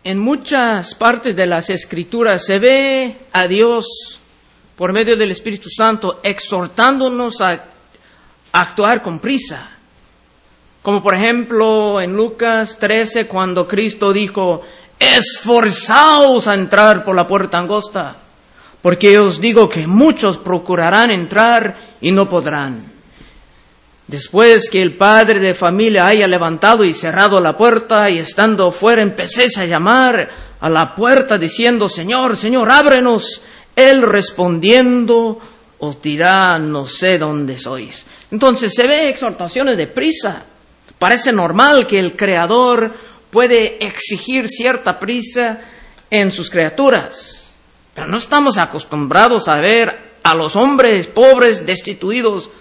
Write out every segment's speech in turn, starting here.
En muchas partes de las Escrituras se ve a Dios por medio del Espíritu Santo exhortándonos a actuar con prisa. Como por ejemplo en Lucas 13, cuando Cristo dijo: esforzaos a entrar por la puerta angosta, porque os digo que muchos procurarán entrar y no podrán. Después que el padre de familia haya levantado y cerrado la puerta, y estando fuera empecéis a llamar a la puerta diciendo: Señor, Señor, ábrenos. Él respondiendo os dirá: no sé dónde sois. Entonces se ve exhortaciones de prisa. Parece normal que el Creador puede exigir cierta prisa en sus criaturas. Pero no estamos acostumbrados a ver a los hombres pobres, destituidos,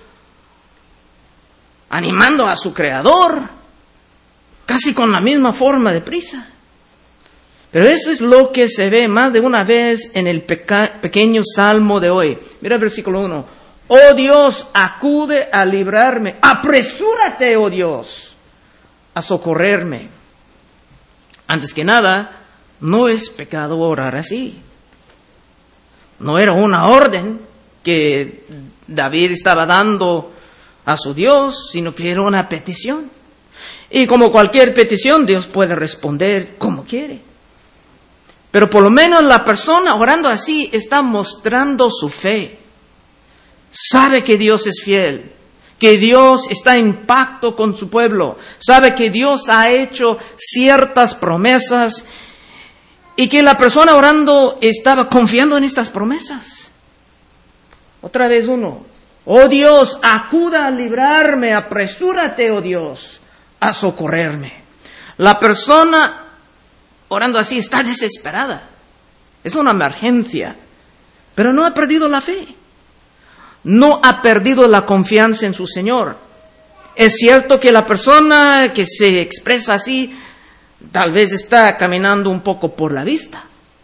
animando a su Creador, casi con la misma forma de prisa. Pero eso es lo que se ve más de una vez en el pequeño salmo de hoy. Mira el versículo 1. Oh Dios, acude a librarme. Apresúrate, oh Dios, a socorrerme. Antes que nada, no es pecado orar así. No era una orden que David estaba dando a su Dios, sino que era una petición. Y como cualquier petición, Dios puede responder como quiere. Pero por lo menos la persona orando así está mostrando su fe. Sabe que Dios es fiel, que Dios está en pacto con su pueblo, sabe que Dios ha hecho ciertas promesas y que la persona orando estaba confiando en estas promesas. Otra vez uno. Oh Dios, acuda a librarme, apresúrate, oh Dios, a socorrerme. La persona orando así está desesperada. Es una emergencia, pero no ha perdido la fe. No ha perdido la confianza en su Señor. Es cierto que la persona que se expresa así tal vez está caminando un poco por la vista,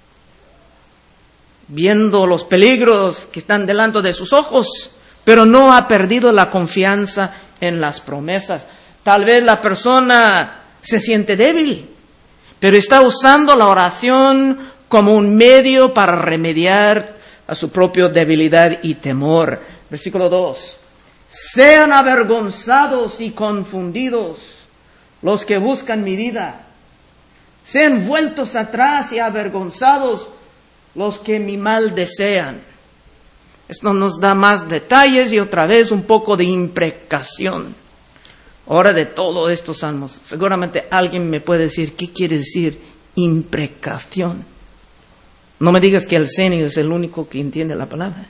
viendo los peligros que están delante de sus ojos, pero no ha perdido la confianza en las promesas. Tal vez la persona se siente débil, pero está usando la oración como un medio para remediar a su propia debilidad y temor. Versículo 2. Sean avergonzados y confundidos los que buscan mi vida. Sean vueltos atrás y avergonzados los que mi mal desean. Esto nos da más detalles y otra vez un poco de imprecación. Ahora de todos estos salmos, seguramente alguien me puede decir, ¿qué quiere decir imprecación? No me digas que el senio es el único que entiende la palabra.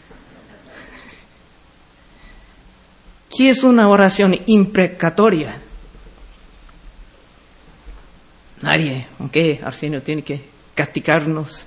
¿Qué es una oración imprecatoria? Nadie, aunque Arsenio tiene que castigarnos.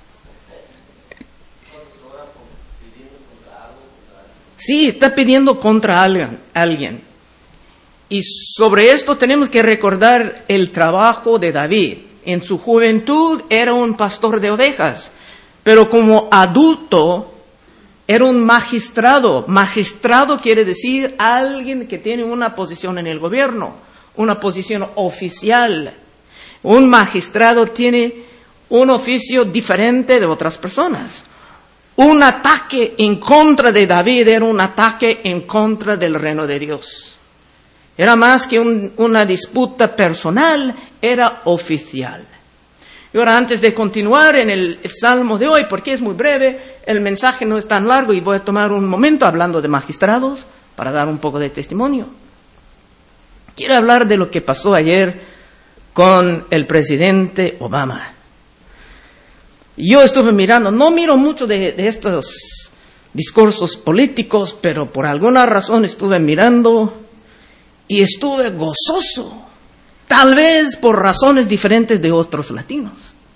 Sí, está pidiendo contra alguien. Y sobre esto tenemos que recordar el trabajo de David. En su juventud era un pastor de ovejas, pero como adulto era un magistrado. Magistrado quiere decir alguien que tiene una posición en el gobierno, una posición oficial. Un magistrado tiene un oficio diferente de otras personas. Un ataque en contra de David era un ataque en contra del reino de Dios. Era más que una disputa personal, era oficial. Y ahora, antes de continuar en el salmo de hoy, porque es muy breve, el mensaje no es tan largo y voy a tomar un momento hablando de magistrados para dar un poco de testimonio. Quiero hablar de lo que pasó ayer con el presidente Obama. Yo estuve mirando, no miro mucho de estos discursos políticos, pero por alguna razón estuve mirando y estuve gozoso, tal vez por razones diferentes de otros latinos.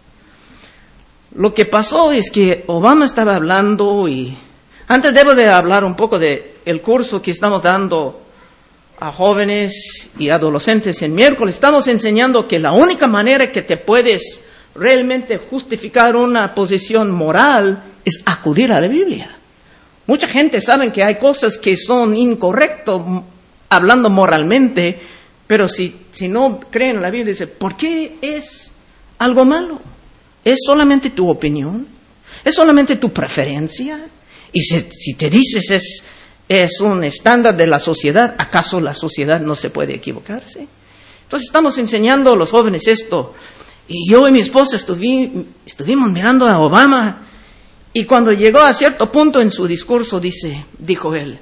Lo que pasó es que Obama estaba hablando y antes debo de hablar un poco de el curso que estamos dando a jóvenes y adolescentes en miércoles. Estamos enseñando que la única manera que te puedes realmente justificar una posición moral es acudir a la Biblia. Mucha gente sabe que hay cosas que son incorrectas hablando moralmente, pero si no creen en la Biblia, dice, ¿por qué es algo malo. Es solamente tu opinión, es solamente tu preferencia. Y si te dices es un estándar de la sociedad, ¿acaso la sociedad no se puede equivocarse? Entonces estamos enseñando a los jóvenes esto. Y yo y mi esposa estuvimos mirando a Obama, y cuando llegó a cierto punto en su discurso, dijo él,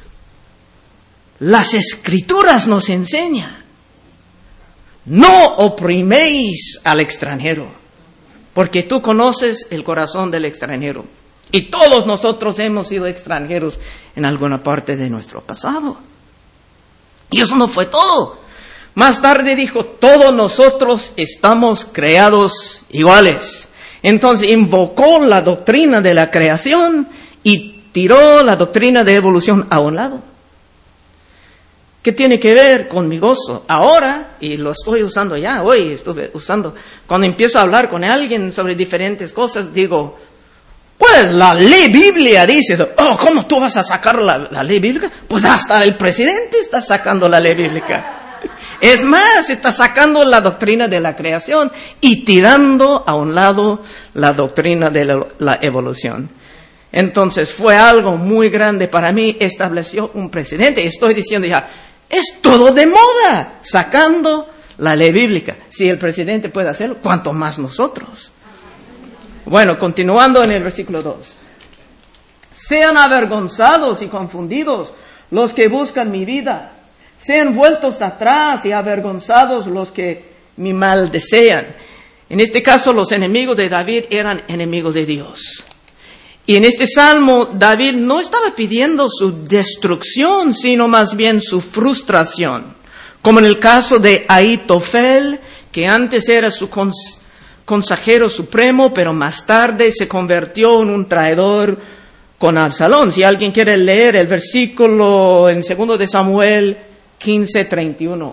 las Escrituras nos enseñan, no opriméis al extranjero, porque tú conoces el corazón del extranjero. Y todos nosotros hemos sido extranjeros en alguna parte de nuestro pasado. Y eso no fue todo. Más tarde dijo, todos nosotros estamos creados iguales. Entonces invocó la doctrina de la creación y tiró la doctrina de evolución a un lado. ¿Qué tiene que ver con mi gozo? Ahora, y lo estoy usando ya, hoy estuve usando, cuando empiezo a hablar con alguien sobre diferentes cosas, digo, pues la ley bíblica dice, ¿cómo tú vas a sacar la ley bíblica? Pues hasta el presidente está sacando la ley bíblica. Es más, está sacando la doctrina de la creación y tirando a un lado la doctrina de la evolución. Entonces fue algo muy grande para mí, estableció un precedente. Estoy diciendo ya, es todo de moda, sacando la ley bíblica. Si el presidente puede hacerlo, ¿cuánto más nosotros? Bueno, continuando en el versículo 2. Sean avergonzados y confundidos los que buscan mi vida. Sean vueltos atrás y avergonzados los que mi mal desean. En este caso, los enemigos de David eran enemigos de Dios. Y en este salmo, David no estaba pidiendo su destrucción, sino más bien su frustración. Como en el caso de Ahitofel, que antes era su consejero supremo, pero más tarde se convirtió en un traidor con Absalón. Si alguien quiere leer el versículo en 2 de Samuel 15:31.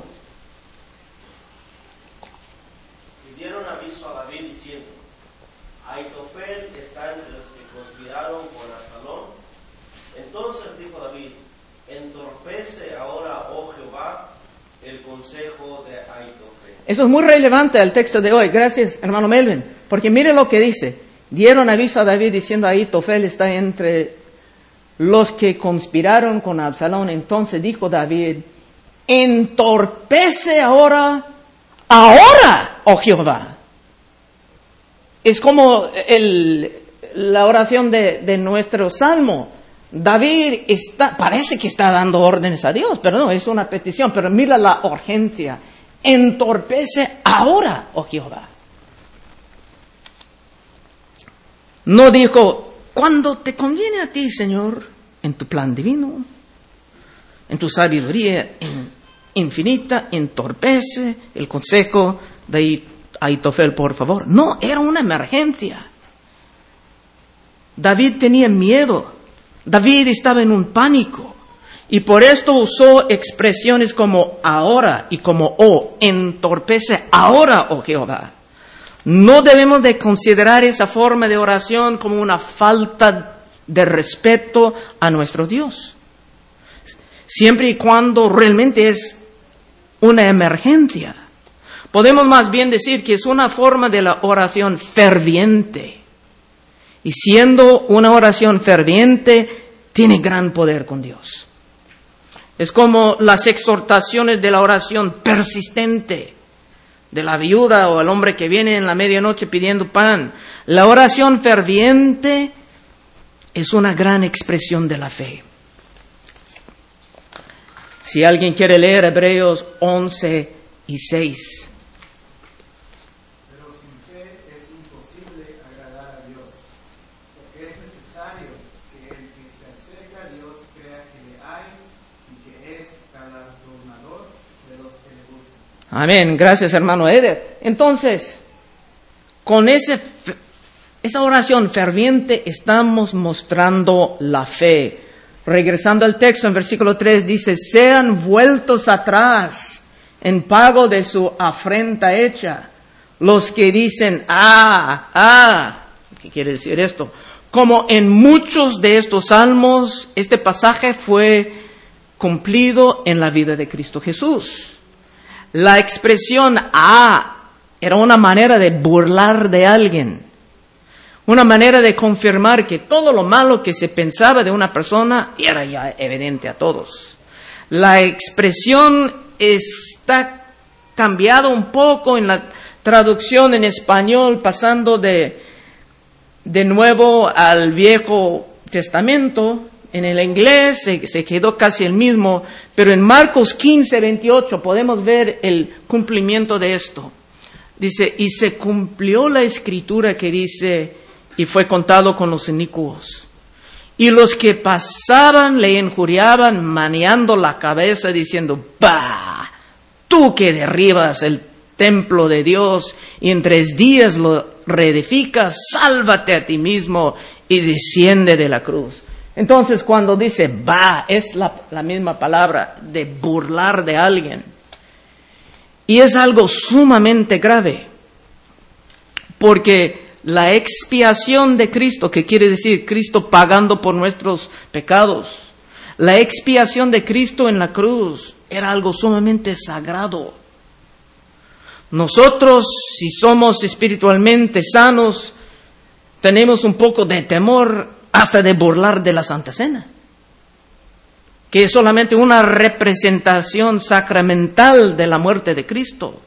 Y dieron aviso a David diciendo, Ahitofel está entre los que conspiraron con Absalón. Entonces dijo David, entorpece ahora, oh Jehová, el consejo de Ahitofel. Eso es muy relevante al texto de hoy. Gracias, hermano Melvin. Porque mire lo que dice. Dieron aviso a David diciendo, Ahitofel está entre los que conspiraron con Absalón. Entonces dijo David, entorpece ahora, oh Jehová. Es como la oración de nuestro salmo. David parece que está dando órdenes a Dios, pero no, es una petición. Pero mira la urgencia. Entorpece ahora, oh Jehová. No dijo, cuando te conviene a ti, Señor, en tu plan divino, en tu sabiduría infinita, entorpece el consejo de Ahitofel, por favor. No, era una emergencia. David tenía miedo. David estaba en un pánico. Y por esto usó expresiones como ahora y como entorpece ahora, oh Jehová. No debemos de considerar esa forma de oración como una falta de respeto a nuestro Dios. Siempre y cuando realmente es una emergencia. Podemos más bien decir que es una forma de la oración ferviente. Y siendo una oración ferviente, tiene gran poder con Dios. Es como las exhortaciones de la oración persistente de la viuda o el hombre que viene en la medianoche pidiendo pan. La oración ferviente es una gran expresión de la fe. Si alguien quiere leer Hebreos 11:6. Pero sin fe es imposible agradar a Dios, porque es necesario que el que se acerca a Dios crea que le hay y que es galardonador de los que le buscan. Amén. Gracias, hermano Eder. Entonces, con esa oración ferviente estamos mostrando la fe. Regresando al texto, en versículo 3 dice, sean vueltos atrás en pago de su afrenta hecha. Los que dicen, ¿qué quiere decir esto? Como en muchos de estos salmos, este pasaje fue cumplido en la vida de Cristo Jesús. La expresión Era una manera de burlar de alguien. Una manera de confirmar que todo lo malo que se pensaba de una persona era ya evidente a todos. La expresión está cambiada un poco en la traducción en español, pasando de nuevo al Viejo Testamento. En el inglés se quedó casi el mismo, pero en Marcos 15:28 podemos ver el cumplimiento de esto. Dice, y se cumplió la escritura que dice, y fue contado con los inicuos. Y los que pasaban le injuriaban, meneando la cabeza, diciendo, ¡bah! Tú que derribas el templo de Dios y en 3 días lo reedificas, sálvate a ti mismo y desciende de la cruz. Entonces cuando dice va, es la misma palabra de burlar de alguien. Y es algo sumamente grave, porque la expiación de Cristo, que quiere decir Cristo pagando por nuestros pecados, la expiación de Cristo en la cruz era algo sumamente sagrado. Nosotros, si somos espiritualmente sanos, tenemos un poco de temor hasta de burlar de la Santa Cena, que es solamente una representación sacramental de la muerte de Cristo.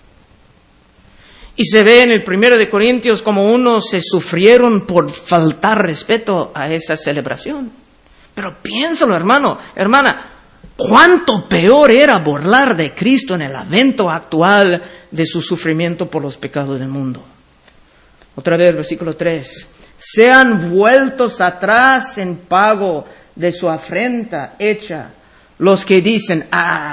Y se ve en el 1 de Corintios como unos se sufrieron por faltar respeto a esa celebración. Pero piénsalo, hermano, hermana, cuánto peor era burlar de Cristo en el evento actual de su sufrimiento por los pecados del mundo. Otra vez, versículo 3. Sean vueltos atrás en pago de su afrenta hecha los que dicen,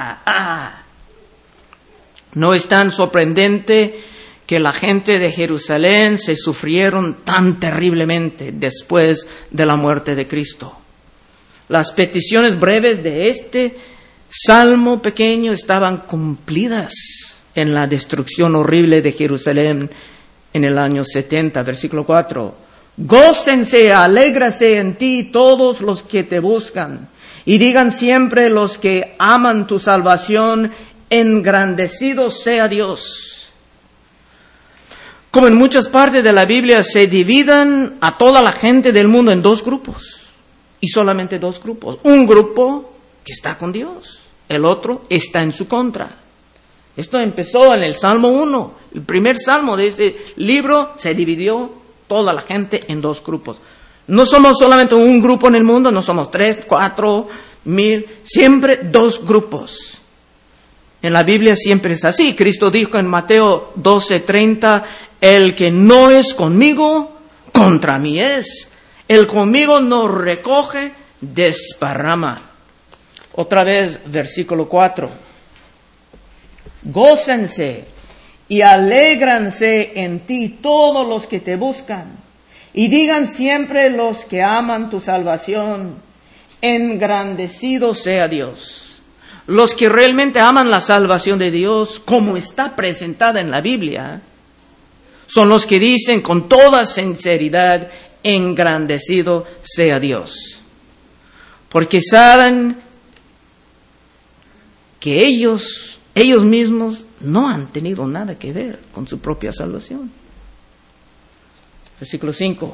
No es tan sorprendente que la gente de Jerusalén se sufrieron tan terriblemente después de la muerte de Cristo. Las peticiones breves de este salmo pequeño estaban cumplidas en la destrucción horrible de Jerusalén en el año 70, versículo 4. Gócense, alégrense en ti todos los que te buscan, y digan siempre los que aman tu salvación, engrandecido sea Dios. Como en muchas partes de la Biblia se dividan a toda la gente del mundo en 2 grupos, y solamente 2 grupos. Un grupo que está con Dios, el otro está en su contra. Esto empezó en el Salmo 1, el primer salmo de este libro. Se dividió toda la gente en 2 grupos. No somos solamente un grupo en el mundo, no somos 3, 4, 1000, siempre 2 grupos. En la Biblia siempre es así. Cristo dijo en Mateo 12:30, el que no es conmigo, contra mí es. El conmigo no recoge, desparrama. Otra vez, versículo 4. Gócense y alégranse en ti todos los que te buscan, y digan siempre los que aman tu salvación, engrandecido sea Dios. Los que realmente aman la salvación de Dios, como está presentada en la Biblia, son los que dicen con toda sinceridad, engrandecido sea Dios. Porque saben que ellos mismos no han tenido nada que ver con su propia salvación. Versículo 5.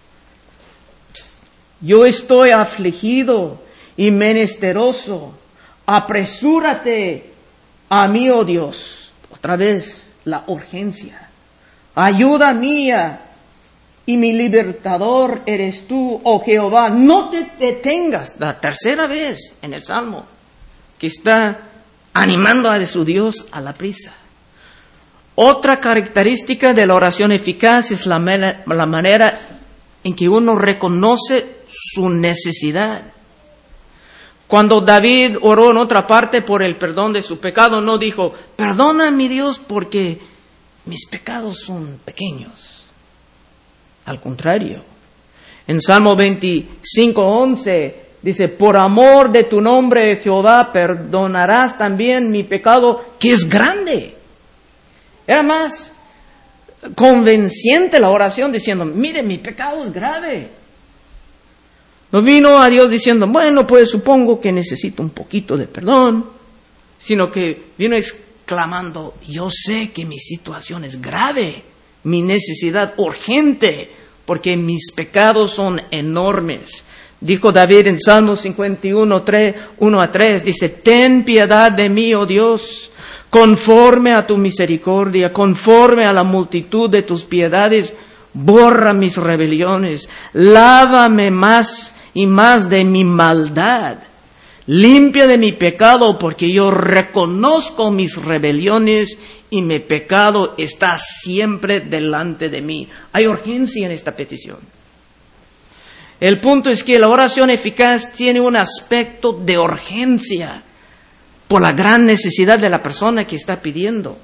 Yo estoy afligido y menesteroso. Apresúrate a mí, oh Dios. Otra vez, la urgencia. Ayuda mía y mi libertador eres tú, oh Jehová. No te detengas. La tercera vez en el Salmo que está animando a su Dios a la prisa. Otra característica de la oración eficaz es la manera en que uno reconoce su necesidad. Cuando David oró en otra parte por el perdón de su pecado, no dijo, perdona mi Dios porque mis pecados son pequeños. Al contrario, en Salmo 25:11 dice, por amor de tu nombre, Jehová, perdonarás también mi pecado, que es grande. Era más convenciente la oración diciendo, mire, mi pecado es grave. No vino a Dios diciendo, bueno, pues supongo que necesito un poquito de perdón, sino que vino clamando, yo sé que mi situación es grave, mi necesidad urgente, porque mis pecados son enormes. Dijo David en Salmos 51, 1-3, dice, ten piedad de mí, oh Dios, conforme a tu misericordia, conforme a la multitud de tus piedades, borra mis rebeliones, lávame más y más de mi maldad, limpia de mi pecado, porque yo reconozco mis rebeliones y mi pecado está siempre delante de mí. Hay urgencia en esta petición. El punto es que la oración eficaz tiene un aspecto de urgencia por la gran necesidad de la persona que está pidiendo.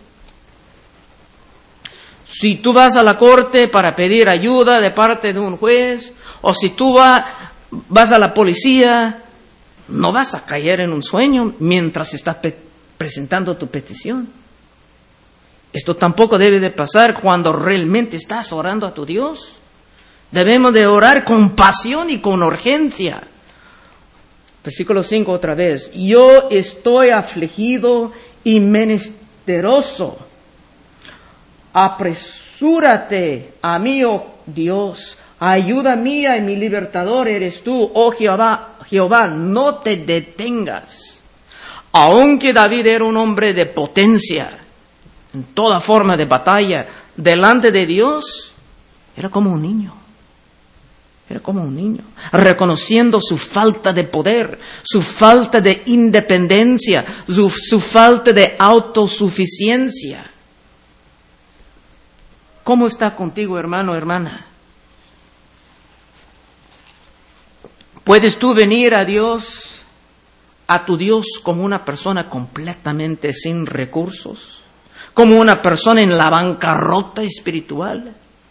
Si tú vas a la corte para pedir ayuda de parte de un juez, o si tú vas a la policía, no vas a caer en un sueño mientras estás presentando tu petición. Esto tampoco debe de pasar cuando realmente estás orando a tu Dios. Debemos de orar con pasión y con urgencia. Versículo 5 otra vez. Yo estoy afligido y menesteroso. Apresúrate a mí, oh Dios. Ayuda mía y mi libertador eres tú, oh Jehová. Jehová, no te detengas. Aunque David era un hombre de potencia, en toda forma de batalla, delante de Dios, era como un niño. Era como un niño, reconociendo su falta de poder, su falta de independencia, su falta de autosuficiencia. ¿Cómo está contigo, hermano, hermana? ¿Puedes tú venir a Dios, a tu Dios, como una persona completamente sin recursos? ¿Como una persona en la bancarrota espiritual?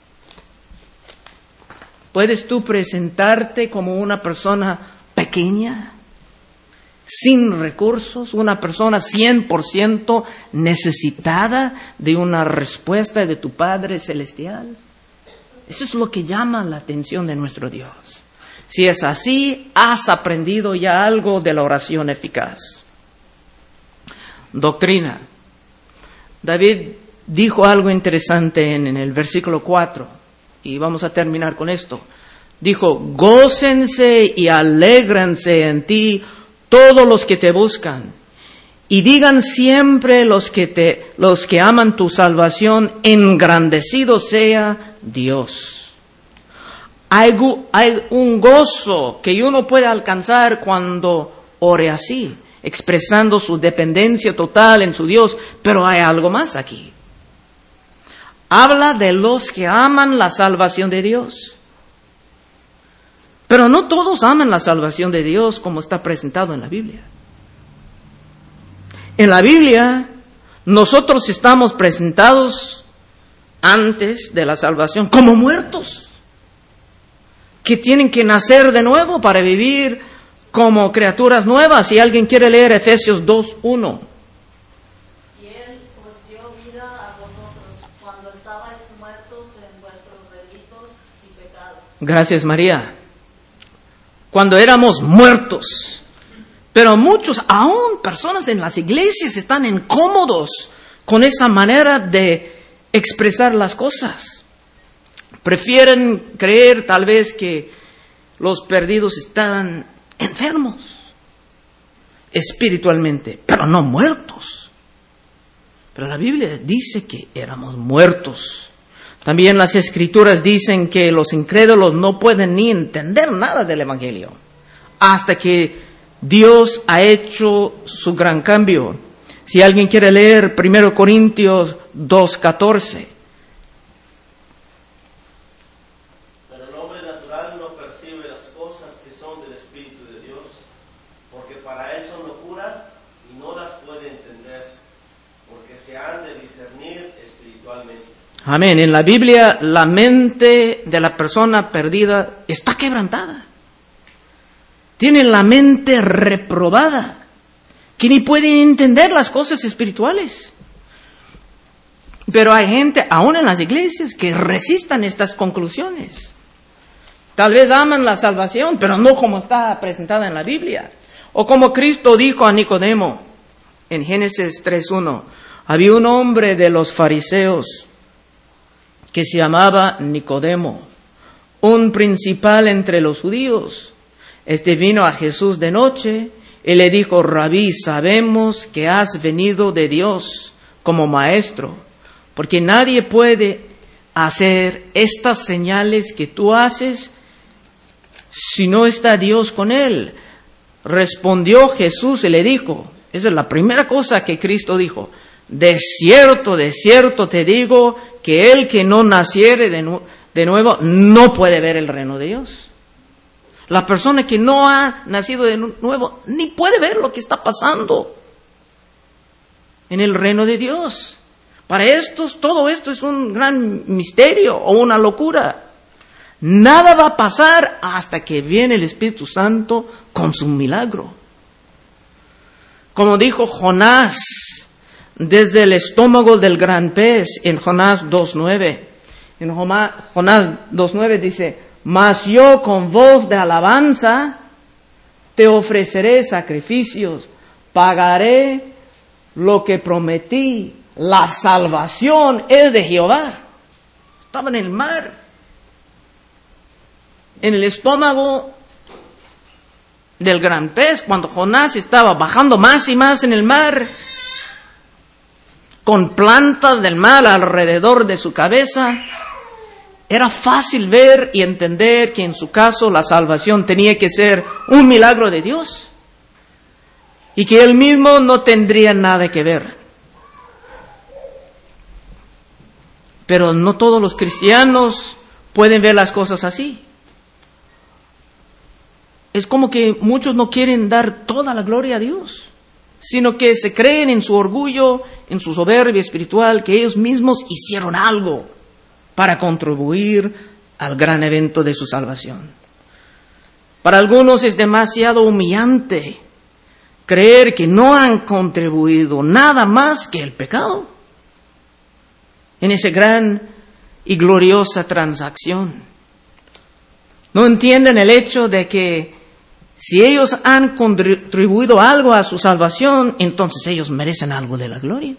¿Puedes tú presentarte como una persona pequeña, sin recursos, una persona 100% necesitada de una respuesta de tu Padre Celestial? Eso es lo que llama la atención de nuestro Dios. Si es así, has aprendido ya algo de la oración eficaz. Doctrina. David dijo algo interesante en el versículo 4. Y vamos a terminar con esto. Dijo, gócense y alégrense en ti todos los que te buscan. Y digan siempre los que aman tu salvación, engrandecido sea Dios. Hay un gozo que uno puede alcanzar cuando ore así, expresando su dependencia total en su Dios. Pero hay algo más aquí. Habla de los que aman la salvación de Dios. Pero no todos aman la salvación de Dios como está presentado en la Biblia. En la Biblia, nosotros estamos presentados antes de la salvación como muertos, que tienen que nacer de nuevo para vivir como criaturas nuevas. Si alguien quiere leer Efesios 2:1. Gracias, María. Cuando éramos muertos. Pero muchos, aún personas en las iglesias, están incómodos con esa manera de expresar las cosas. Prefieren creer tal vez que los perdidos están enfermos espiritualmente, pero no muertos. Pero la Biblia dice que éramos muertos. También las Escrituras dicen que los incrédulos no pueden ni entender nada del Evangelio hasta que Dios ha hecho su gran cambio. Si alguien quiere leer 1 Corintios 2:14. Pero el hombre natural no percibe las cosas que son del Espíritu de Dios, porque para él son locura y no las puede entender, porque se han de discernir espiritualmente. Amén. En la Biblia, la mente de la persona perdida está quebrantada. Tiene la mente reprobada, que ni puede entender las cosas espirituales. Pero hay gente, aún en las iglesias, que resistan estas conclusiones. Tal vez aman la salvación, pero no como está presentada en la Biblia. O como Cristo dijo a Nicodemo, en Génesis 3:1, había un hombre de los fariseos que se llamaba Nicodemo, un principal entre los judíos. Este vino a Jesús de noche y le dijo: Rabí, sabemos que has venido de Dios como maestro, porque nadie puede hacer estas señales que tú haces si no está Dios con él. Respondió Jesús y le dijo, esa es la primera cosa que Cristo dijo: de cierto te digo que el que no naciere de nuevo no puede ver el reino de Dios. La persona que no ha nacido de nuevo ni puede ver lo que está pasando en el reino de Dios. Para estos, todo esto es un gran misterio o una locura. Nada va a pasar hasta que viene el Espíritu Santo con su milagro. Como dijo Jonás desde el estómago del gran pez en Jonás 2:9. En Jonás 2:9 dice: mas yo con voz de alabanza te ofreceré sacrificios, pagaré lo que prometí, la salvación es de Jehová. Estaba en el mar, en el estómago del gran pez, cuando Jonás estaba bajando más y más en el mar, con plantas del mar alrededor de su cabeza. Era fácil ver y entender que en su caso la salvación tenía que ser un milagro de Dios y que él mismo no tendría nada que ver. Pero no todos los cristianos pueden ver las cosas así. Es como que muchos no quieren dar toda la gloria a Dios, sino que se creen en su orgullo, en su soberbia espiritual, que ellos mismos hicieron algo para contribuir al gran evento de su salvación. Para algunos es demasiado humillante creer que no han contribuido nada más que el pecado en esa gran y gloriosa transacción. No entienden el hecho de que si ellos han contribuido algo a su salvación, entonces ellos merecen algo de la gloria.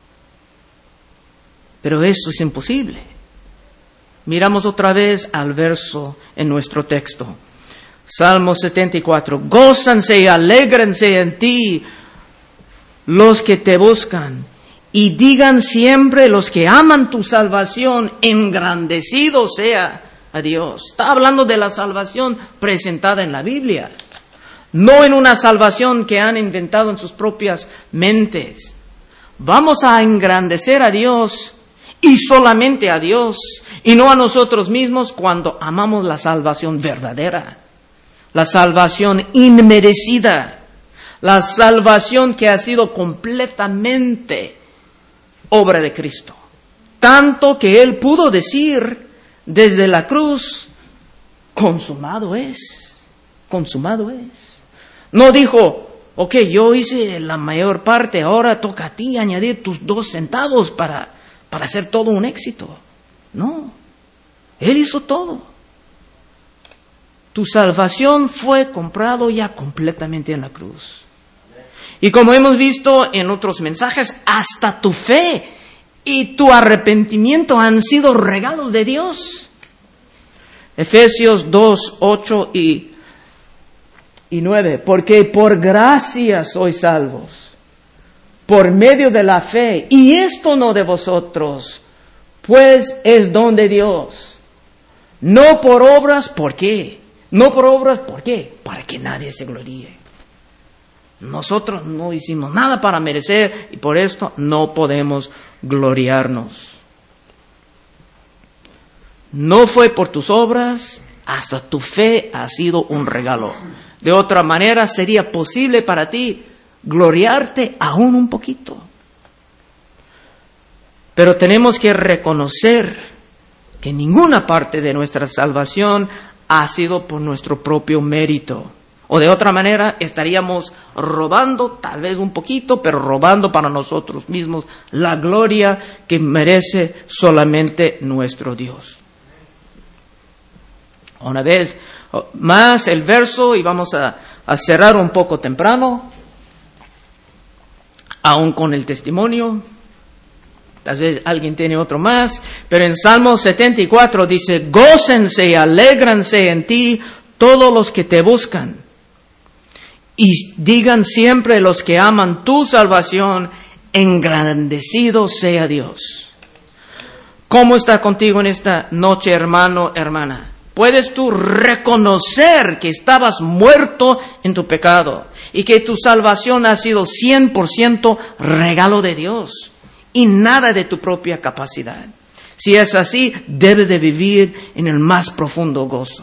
Pero eso es imposible. Miramos otra vez al verso en nuestro texto. Salmo 74. Gózanse y alégrense en ti los que te buscan, y digan siempre los que aman tu salvación, engrandecido sea a Dios. Está hablando de la salvación presentada en la Biblia, no en una salvación que han inventado en sus propias mentes. Vamos a engrandecer a Dios y solamente a Dios, y no a nosotros mismos, cuando amamos la salvación verdadera, la salvación inmerecida, la salvación que ha sido completamente obra de Cristo. Tanto que Él pudo decir desde la cruz: consumado es, consumado es. No dijo: ok, yo hice la mayor parte, ahora toca a ti añadir tus 2 centavos para hacer todo un éxito. No, Él hizo todo. Tu salvación fue comprado ya completamente en la cruz. Y como hemos visto en otros mensajes, hasta tu fe y tu arrepentimiento han sido regalos de Dios. Efesios 2, 8 y 9. Porque por gracia sois salvos, por medio de la fe, y esto no de vosotros, pues es don de Dios. No por obras, ¿por qué? No por obras, ¿por qué? Para que nadie se gloríe. Nosotros no hicimos nada para merecer y por esto no podemos gloriarnos. No fue por tus obras, hasta tu fe ha sido un regalo. De otra manera sería posible para ti gloriarte aún un poquito. Pero tenemos que reconocer que ninguna parte de nuestra salvación ha sido por nuestro propio mérito. O de otra manera estaríamos robando, tal vez un poquito, pero robando para nosotros mismos la gloria que merece solamente nuestro Dios. Una vez más el verso, y vamos a cerrar un poco temprano. aún con el testimonio. Tal vez alguien tiene otro más, pero en Salmo 74 dice, gócense y alégranse en ti todos los que te buscan. Y digan siempre los que aman tu salvación, engrandecido sea Dios. ¿Cómo está contigo en esta noche, hermano, hermana? ¿Puedes tú reconocer que estabas muerto en tu pecado y que tu salvación ha sido 100% regalo de Dios y nada de tu propia capacidad? Si es así, debes de vivir en el más profundo gozo.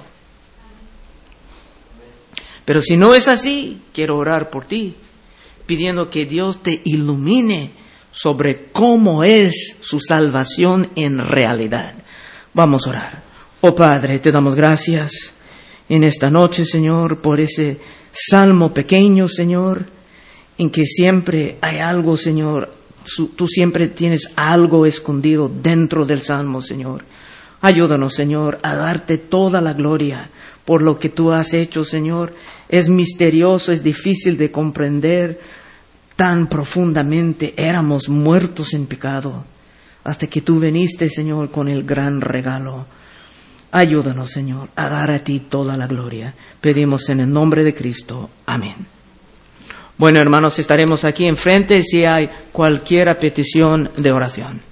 Pero si no es así, quiero orar por ti, pidiendo que Dios te ilumine sobre cómo es su salvación en realidad. Vamos a orar. Oh Padre, te damos gracias en esta noche, Señor, por ese salmo pequeño, Señor, en que siempre hay algo, Señor. Tú siempre tienes algo escondido dentro del salmo, Señor. Ayúdanos, Señor, a darte toda la gloria por lo que tú has hecho, Señor. Es misterioso, es difícil de comprender. Tan profundamente éramos muertos en pecado, hasta que tú viniste, Señor, con el gran regalo. Ayúdanos, Señor, a dar a ti toda la gloria. Pedimos en el nombre de Cristo. Amén. Bueno, hermanos, estaremos aquí enfrente si hay cualquier petición de oración.